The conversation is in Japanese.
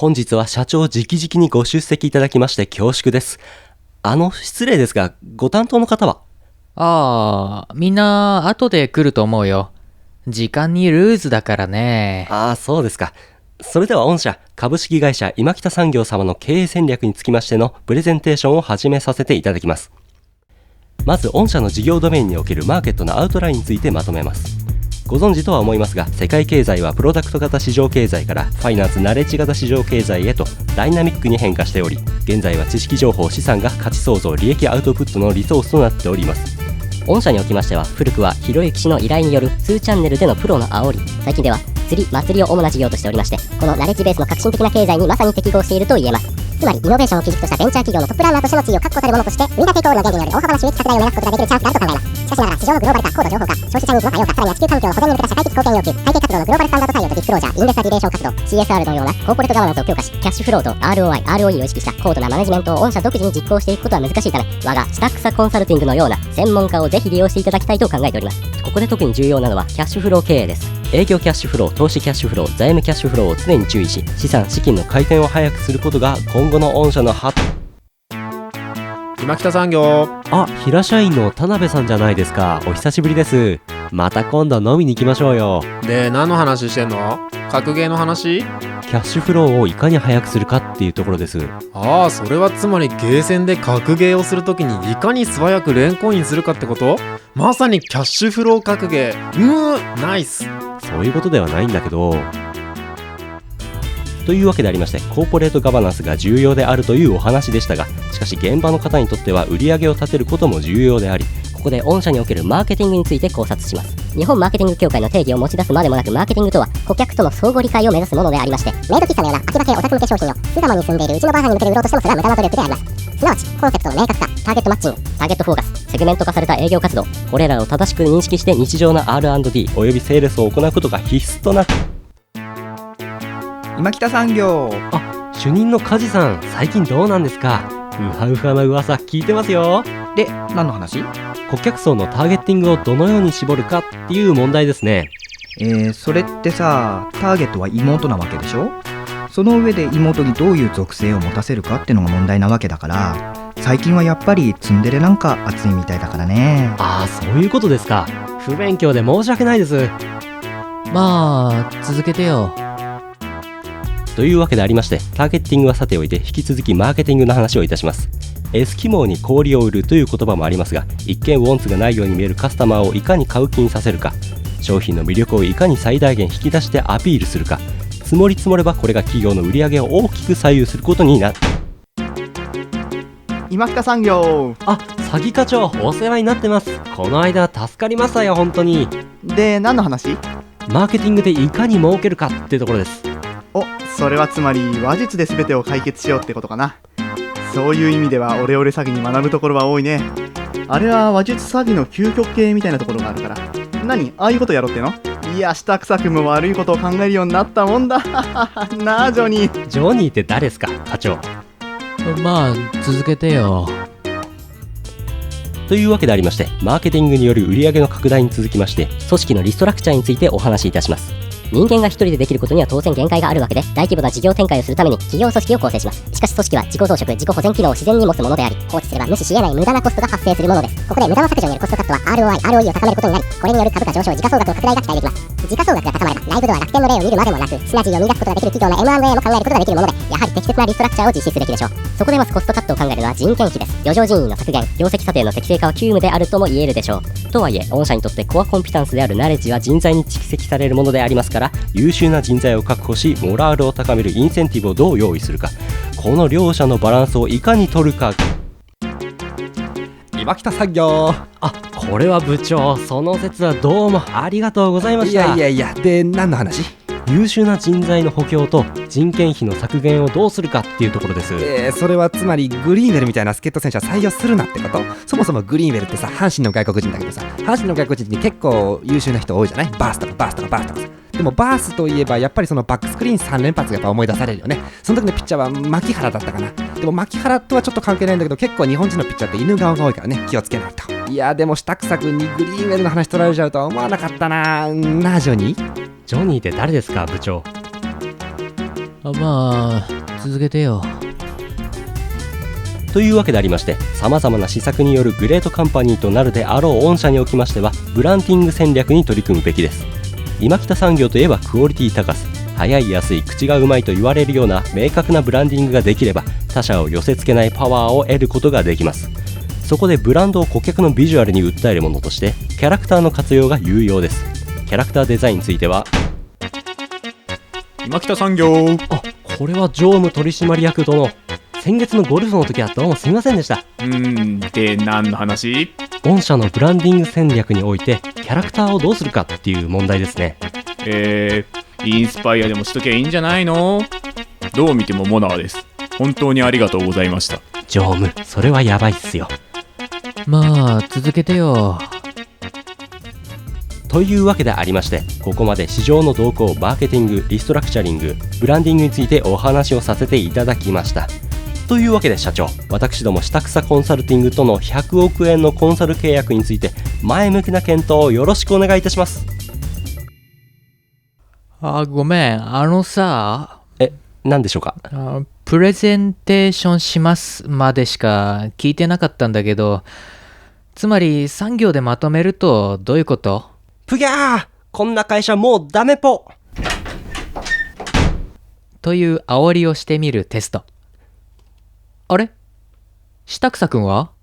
本日は社長直々にご出席いただきまして恐縮です。失礼ですが、ご担当の方は？ みんな後で来ると思うよ。時間にルーズだからね。 そうですか。それでは御社株式会社今北産業様の経営戦略につきましてのプレゼンテーションを始めさせていただきます。まず御社の事業ドメインにおけるマーケットのアウトラインについてまとめます。ご存知とは思いますが、世界経済はプロダクト型市場経済からファイナンスナレッジ型市場経済へとダイナミックに変化しており、現在は知識情報資産が価値創造利益アウトプットのリソースとなっております。 御社におきましては、古くはひろゆき氏の依頼による2チャンネルでのプロの煽り、最近では釣り祭りを主な事業としておりまして、このナレッジベースの革新的な経済にまさに適合していると言えます。つまりイノベーションを基軸としたベンチャー企業のトップランナーとしての地位を確固たるものとして、ウィンターテイクオールの原理による大幅な収益拡大を目指すことができるチャンスであると考えます。しかしながら市場のグローバル化、高度情報化、消費者ニーズの多様化、さらには地球環境の保全に向けた社会的貢献要求、会計活動のグローバルスタンダード対応とディスクロージャー、インベスターリレーション活動、CSR のようなコーポレートガバナンスを強化し、キャッシュフローと ROI、ROE を意識した高度なマネジメントを御社独自に実行していくことは難しいため、我が下草コンサルティングのような専門家をぜひ利用していただきたいと考えております。ここで特に重要なのはキャッシュフロー経営です。 営業キャッシュフロー、投資キャッシュフロー、財務キャッシュフローを常に注意し、資産・資金の回転を早くすることが今後の御社の今北産業。 平社員の田辺さんじゃないですか。お久しぶりです。また今度飲みに行きましょうよ。 で、何の話してんの？格ゲーの話？ キャッシュフローをいかに早くするかっていうところです。 それはつまりゲーセンで格ゲーをするときにいかに素早く連コインするかってこと？まさにキャッシュフロー格ゲー。ナイス。 そういうことではないんだけど。というわけでありまして、コーポレートガバナンスが重要であるというお話でしたが、しかし現場の方にとっては売り上げを立てることも重要であり、 ここで御社におけるマーケティングについて考察します。日本マーケティング協会の定義を持ち出すまでもなく、マーケティングとは顧客との相互理解を目指すものでありまして、メイド喫茶のような秋葉系オタク向け商品を巣鴨に住んでいるうちのばあさんに向けて売ろうとしてもそれは無駄な努力であります。すなわちコンセプトの明確化、ターゲットマッチング、ターゲットフォーカス、セグメント化された営業活動、 これらを正しく認識して日常の R&D およびセールスを行うことが必須となって、 今北産業。 主任の梶さん、最近どうなんですか？うはうはな噂聞いてますよ。 で、何の話？ 顧客層のターゲッティングをどのように絞るかっていう問題ですね。 それってさ、ターゲットは妹なわけでしょ？その上で妹にどういう属性を持たせるかってのが問題なわけだから、最近はやっぱりツンデレなんか熱いみたいだからね。 そういうことですか。不勉強で申し訳ないです。 続けてよ。 というわけでありまして、ターゲッティングはさておいて、引き続きマーケティングの話をいたします。エスキモーに氷を売るという言葉もありますが、一見ウォンツがないように見えるカスタマーをいかに買う気にさせるか、商品の魅力をいかに最大限引き出してアピールするか、積もり積もればこれが企業の売り上げを大きく左右することになる。 今北産業。 詐欺課長、お世話になってます。この間助かりましたよ、本当に。 で、何の話？ マーケティングでいかに儲けるかっていうところです。 それはつまり話術で全てを解決しようってことかな。そういう意味ではオレオレ詐欺に学ぶところは多いね。あれは話術詐欺の究極系みたいなところがあるから。何？ああいうことやろうっての？いや、下臭くも悪いことを考えるようになったもんだなあ、ジョニー。 ジョニーって誰ですか、課長？ 続けてよ。 というわけでありまして、マーケティングによる売上の拡大に続きまして、組織のリストラクチャーについてお話しいたします。 人間が一人でできることには当然限界があるわけで、大規模な事業展開をするために企業組織を構成します。しかし組織は自己増殖、自己保全機能を自然に持つものであり、放置すれば無視し得ない無駄なコストが発生するものです。ここで無駄な削除によるコストカットは ROI、ROE を高めることになり、これによる株価上昇、時価総額の拡大が期待できます。時価総額が高まれば、ライブドア楽天の例を見るまでもなく、シナジーを見出すことができる企業の M&A も考えることができるもので、やはり適切なリストラクチャーを実施すべきでしょう。そこでまずコストカットを考えるのは人件費です。余剰人員の削減、業績査定の適正化は急務であるとも言えるでしょう。とはいえ、御社にとってコアコンピタンスであるナレッジは人材に蓄積されるものでありますから、優秀な人材を確保し、モラルを高めるインセンティブをどう用意するか、この両者のバランスをいかに取るか。 今北産業。 これは部長、その説はどうもありがとうございました。 いや、で、何の話？ 優秀な人材の補強と人件費の削減をどうするかっていうところです。 それはつまりグリーンウェルみたいな助っ人選手は採用するなってこと？そもそもグリーンウェルってさ、阪神の外国人だけどさ、阪神の外国人に結構優秀な人多いじゃない？バースとかさ。でもバースといえばやっぱりそのバックスクリーン3連発がやっぱ思い出されるよね。その時のピッチャーは牧原だったかな。でも牧原とはちょっと関係ないんだけど、結構日本人のピッチャーって犬顔が多いからね、気をつけないと。いやでも下草くんにグリーンウェルの話取られちゃうとは思わなかったな。ジョニー？ ジョニーって誰ですか、部長？ まあ、続けてよ。 というわけでありまして、様々な施策によるグレートカンパニーとなるであろう御社におきましては、ブランディング戦略に取り組むべきです。今北産業といえばクオリティ高さ、早い安い口がうまいと言われるような明確なブランディングができれば、他社を寄せ付けないパワーを得ることができます。そこでブランドを顧客のビジュアルに訴えるものとしてキャラクターの活用が有用です。キャラクターデザインについては、 今北産業。 これは常務取締役殿、先月のゴルフの時はどうもすみませんでした。 で何の話？ 御社のブランディング戦略においてキャラクターをどうするかっていう問題ですね。 インスパイアでもしときゃいいんじゃないの？どう見てもモナーです。本当にありがとうございました。 常務、それはやばいっすよ。 まあ、続けてよ。 というわけでありまして、ここまで市場の動向、マーケティング、リストラクチャリング、ブランディングについてお話をさせていただきました。というわけで社長、私ども下草コンサルティングとの100億円のコンサル契約について前向きな検討をよろしくお願いいたします。 ごめん、さ、 何でしょうか？ プレゼンテーションしますまでしか聞いてなかったんだけど、つまり産業でまとめるとどういうこと？ ぷぎゃー、こんな会社もうダメぽという煽りをしてみるテスト。あれ？下草くんは？